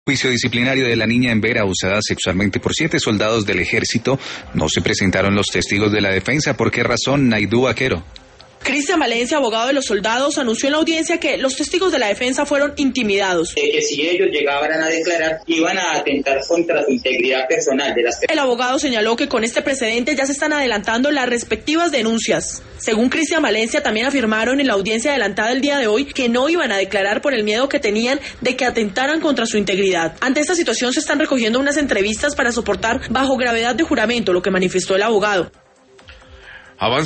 Juicio disciplinario de la niña en Vera, abusada sexualmente por 7 soldados del ejército. No se presentaron los testigos de la defensa. ¿Por qué razón, Naidú Vaquero? Cristian Valencia, abogado de los soldados, anunció en la audiencia que los testigos de la defensa fueron intimidados. Que si ellos llegaban a declarar, iban a atentar contra su integridad personal de las personas. El abogado señaló que con este precedente ya se están adelantando las respectivas denuncias. Según Cristian Valencia, también afirmaron en la audiencia adelantada el día de hoy que no iban a declarar por el miedo que tenían de que atentaran contra su integridad. Ante esta situación se están recogiendo unas entrevistas para soportar bajo gravedad de juramento, lo que manifestó el abogado.